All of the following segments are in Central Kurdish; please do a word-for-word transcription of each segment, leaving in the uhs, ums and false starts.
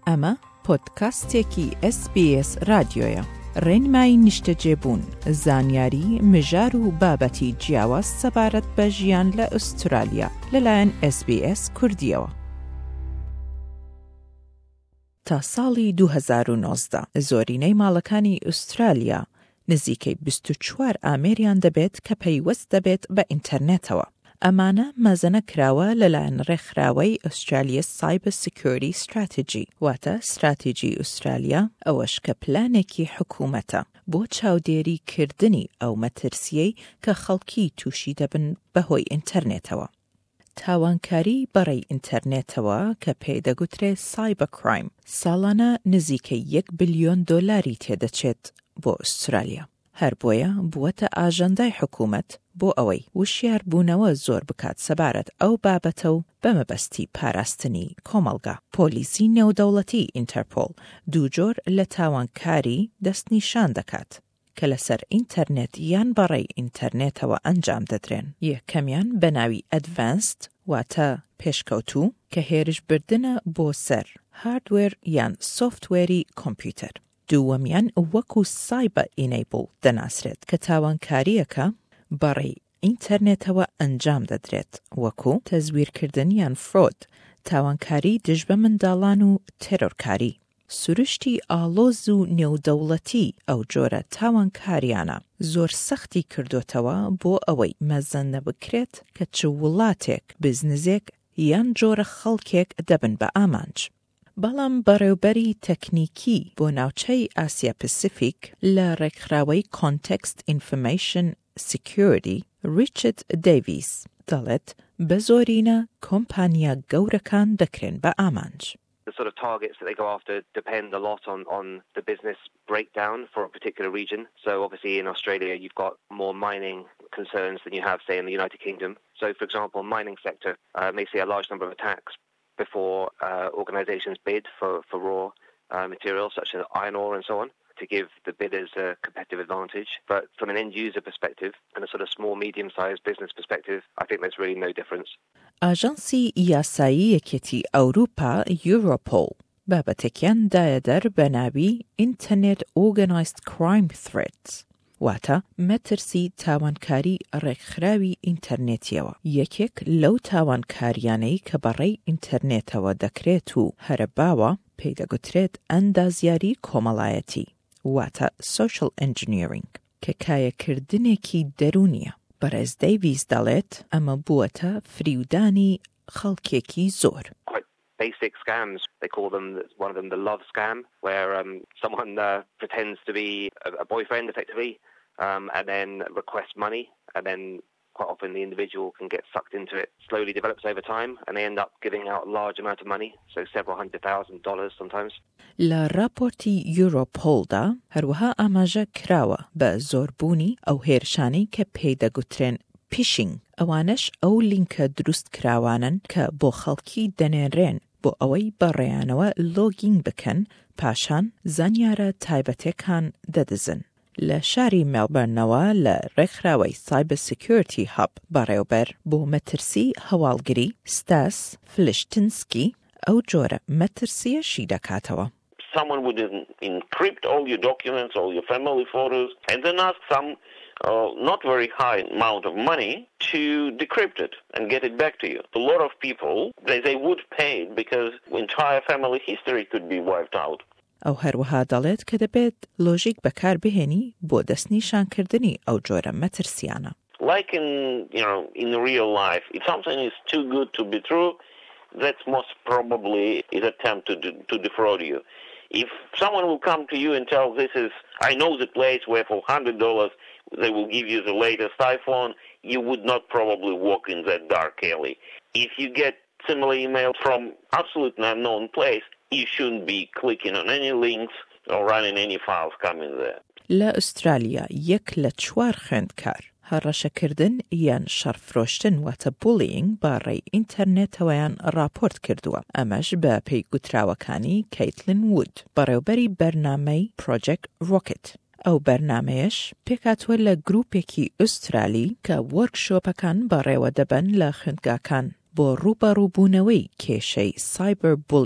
ئەمە پۆدکاستێکی ئەس بی ئێس رادیۆیە. ڕێنمای نیشتەجێبوون، زانیاری، مژار و بابەتی جیاواز سەبارەت بە ژیان لە ئوسترالیا لەلایەن ئەس بی ئێس کوردیەوە. تا ساڵی دوو هەزار و نۆزدە زۆرینەی ماڵەکانی ئوسترالیا نزیکەی بیست و چوار ئامێریان دەبێت کە پەیوەست دەبێت بە ئینتەرنێتەوە. ئەمانە مەزەنە کراوە لەلایەن ڕێکخراوەی ئوسترالیا سایبەر سیکیۆریتی ستراتیجی، واتە ستراتیجی ئوسترالیا ئەوەش کە پلانێکی حکوومەتە بۆ چاودێریکردنی ئەو مەترسیەی کە خەڵکی تووشی دەبن بەهۆی ئینتەرنێتەوە. تاوانکاری بەڕێی ئینتەرنێتەوە کە پێدەگوترێت سایبەر کرایم ساڵانە نزیکەی یەک بلیۆن دۆلاری تێدەچێت بۆ ئوسترالیا. هەر بۆیە بووەتە ئاژەندای حکوومەت بۆ ئەوەی وشیار بوونەوە زۆر بکات سەبارەت ئەو بابەتە و بەمەبەستی پاراستنی کۆمەڵگا. پۆلیسی نێودەوڵەتی ئینتەرپۆل دوو جۆر لە تاوانکاری دەستنیشان دەکات کە لەسەر ئینتەرنێت یان بەڕێی ئینتەرنێتەوە ئەنجام دەدرێن. یەکەمیان بە ناوی ئەدڤانسد واتە پێشکەوتوو کە هێرشبردنە بۆ سەر هاردوێر یان سۆفتوێری کۆمپیوتەر. دووەمیان وەکو سایبەر ئینەیبڵ دەناسرێت کە تاوانکاریەکە بەڕێی ئینتەرنێتەوە ئەنجام دەدرێت، وەکو تەزویرکردن یان فرۆد، تاوانکاری دژ بە منداڵان و تێرۆرکاری. سروشتی ئاڵۆز و نێودەوڵەتی ئەو جۆرە تاوانکاریانە زۆر سەختی کردوتەوە بۆ ئەوەی مەزەنە بکرێت کە چ وڵاتێک، بزنزێک یان جۆرە خەڵکێک دەبن بە ئامانج. بەڵام بەڕێوبەری تەکنیکی بۆ ناوچەی ئاسیا پسیفیک لە ڕێکخراوەی کۆنتێکست ئینفۆرمێشن سیکیۆریتی ریچارد دەیڤیس دەڵێت بە زۆرینە کۆمپانیا گەورەکان دەکرێن بە ئامانج. The sort of targets that they go after depend a lot on, on the business breakdown for a particular region. So obviously in Australia you've got more mining concerns than you have, say, in the United Kingdom. So for example, mining sector uh, may see a large number of attacks before uh, organisations bid for, for raw uh, materials such as iron ore and so on, to give the bidders a competitive advantage. But from an end-user perspective and a sort of small, medium-sized business perspective, I think there's really no difference. ئاژانسی یاسایی یەکێتی ئەوروپا یوروپۆل بابەتێکیان دایەدەر بە ناوی Internet Organised Crime Threats، واتە مەترسی تاوانکاری ڕێکخراوی ئینتەرنێتیەوە. یەکێک لەو تاوانکاریانەی کە بەڕێی ئینتەرنێتەوە دەکرێت و هەرە باوە پێی دەگوترێت ئەندازیاری کۆمەڵایەتی، واتە social engineering، کە کایەکردنێکی دەرونیە. بەڕێز دەیڤیس دەڵێت ئەمە بووەتە فریودانی خەڵکێکی زۆر. Basic scams, they call them, one of them the love scam, where um, someone uh, pretends to be a, a boyfriend effectively um, and then requests money, and then quite often the individual can get sucked into it. Slowly develops over time and they end up giving out a large amount of money, so several hundred thousand dollars sometimes. لە راپۆرتی یوروپۆلدا هەروەها ئاماژە کراوە بە زۆربوونی ئەو هێرشانەی کە پێی دەگوترێن پیشینگ. ئەوانش ئەو لینکە دروست کراوانن کە بۆ خەڵکی دەنێرێن بۆ ئەوەی بەڕێیانەوە لۆگین بکەن، پاشان زانیارە تایبەتێکان دەدزن. لە شاری مێلبەرنەوە لە ڕێکخراوەی سایبەر سیکیۆریتی هەب بەڕێوەبەر بۆ مەترسی هەواڵگری ستاس فلشتنسکی ئەو جۆرە مەترسیەشی دەکاتەوە. Someone would encrypt all your documents, all your family photos, and then ask some uh, not very high amount of money to decrypt it and get it back to you. A lot of people, they, they would pay because entire family history could be wiped out. ئەو هەروەها دەڵێت کە دەبێت لۆژیک بەکار بهێنی بۆ دەستنیشانکردنی ئەو جۆرە مەترسیانە. Like in, you know, in real life, if something is too good to be true, that's most probably is attempt to to defraud you. If someone will come to you and tell this is, I know the place where for one hundred dollars they will give you the latest iPhone, you would not probably walk in that dark alley. If you get similar email from absolutely unknown place, you shouldn't be clicking on any links or running any files coming there. لە ئوسترالیا یەک لە چوار خوێندکار هەڕەشەکردن یان شەڕفرۆشتن واتە بولینگ بەڕێی ئینتەرنێتەوەیان راپۆرت کردووە. ئەمەش بە پێی گوتراوەکانی کەیتلین وود، بەڕێوەبەری بەرنامەی پرۆجێکت ڕۆکێت. ئەو بەرنامەیەش پێکاتوە لە گروپێکی ئوسترالی کە وەرکشۆپەکان بەڕێوە دەبن لە خوێندگاکان بۆ ڕوبەڕووبوونەوەی کێشەی سایبەر بولینگ.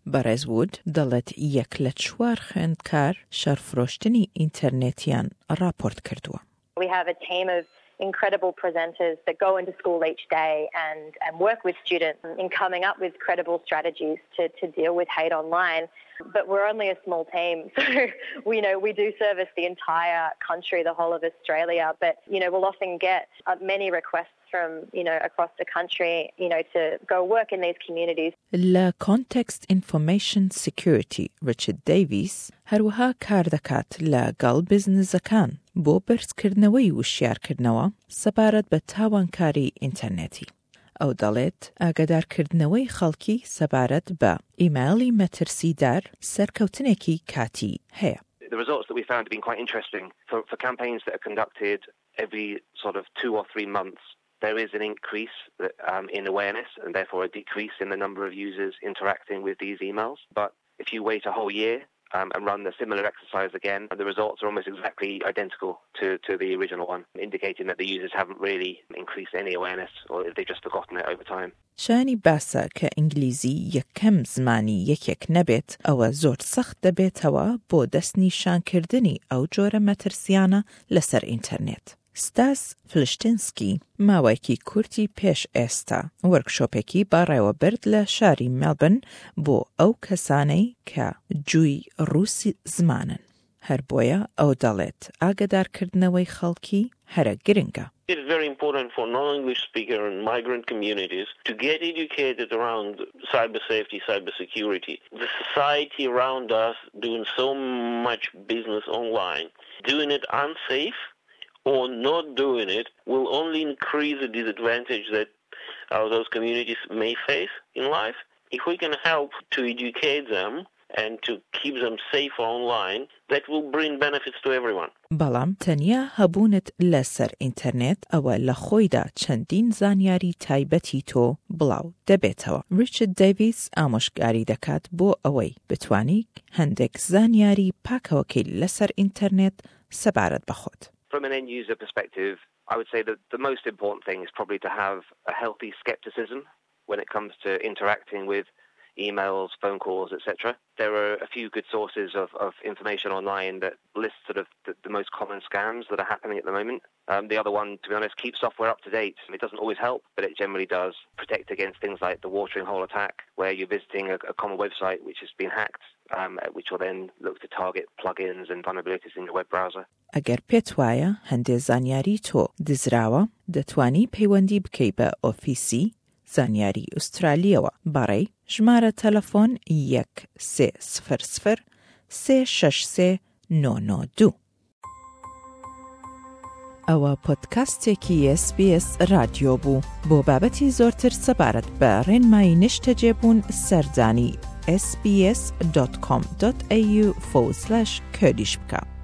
بەڕێزوود دەڵێت یەک لە چوار خوێندکار شەرفرۆشتنی ئینتەرنێتیان راپۆرت کردووە. We have a team of incredible presenters that go into school each day and, and work with students in coming up with credible strategies to, to deal with hate online. But we're only a small team, so we know we do service the entire country, the whole of Australia. But you know, we'll often get uh, many requests from you know across the country, you know, to go work in these communities. La Context Information Security Richard Davies هەروەها کار دەکات لەگەڵ بزنسەکان بۆ بەرزکردنەوەی وشیارکردنەوە سەبارەت بە تاوانکاری ئینتەرنێتی. ئەو دەڵێت ئاگادارکردنەوەی خەڵکی سەبارەت بە ئیمایلی مەترسیدار سەرکەوتنێکی کاتی هەیە. The results that we found have been quite interesting for, for campaigns that are conducted every sort of two or three months. There is an increase um, in awareness and therefore a decrease in the number of users interacting with these emails. But if you wait a whole year um, and run the similar exercise again, the results are almost exactly identical to, to the original one, indicating that the users haven't really increased any awareness or they've just forgotten it over time. شانی باسە کە ئینگلیزی یەکەم زمانی یەکێک نەبێت ئەوە زۆر سەخت دەبێتەوە بۆ دەستنیشانکردنی ئەو جۆرە مەترسیانە لەسەر ئینتەرنێت. ستاس فلشتنسکی ماوەیەکی کورتی پێش ئێستا وەرکشۆپێکی باڕێوە برد لە شاری مێلبن بۆ ئەو کەسانەی کە جووی ڕووسی زمانن. هەر بۆیە ئەو دەڵێت ئاگادارکردنەوەی خەڵکی هەرە گرنگە. It's very important for non-English speaker and migrant communities to get educated around cyber safety, cyber security. The society around us doing so much business online, doing it unsafe or not doing it will only increase the disadvantage that uh, those communities may face in life. If we can help to educate them and to keep them safe online, that will bring benefits to everyone. بەڵام تەنیا هەبوونت لەسەر ئینتەرنێت ئەوە لە خۆیدا چەندین زانیاری تایبەتی تۆ بڵاو دەبێتەوە. ریچارد دەیڤیس ئامۆژگاری دەکات بۆ ئەوەی بتوانی هەندێک زانیاری پاکەوەکەی لەسەر ئینتەرنێت سەبارەت بەخۆت. From an end-user perspective, I would say that the most important thing is probably to have a healthy skepticism when it comes to interacting with emails, phone calls, et cetera. There are a few good sources of, of information online that list sort of the, the most common scams that are happening at the moment. Um, the other one, to be honest, keeps software up to date. It doesn't always help, but it generally does protect against things like the watering hole attack, where you're visiting a, a common website which has been hacked, um, which will then look to target plugins and vulnerabilities in your web browser. ئەگەر پێت وایە هەندێ زانیاری تۆ دزراوە دەتوانی پەیوەندی بکەی بە ئۆفیسی زانیاری ئوسترالیەوە بەڕێی ژمارە تەلەفۆن یەک سێ سفر سفر سێ شەش سێ نۆ نۆ دوو. ئەوە پۆدکاستێکی اس بی اس رادیۆ بوو بۆ بابەتی زۆرتر سەبارەت بە ڕێنمایی نیشتەجێبوون سەردانی اس بی اس دۆت کۆم دۆت ئێ یو فۆرسڵەش کوردیش بکە.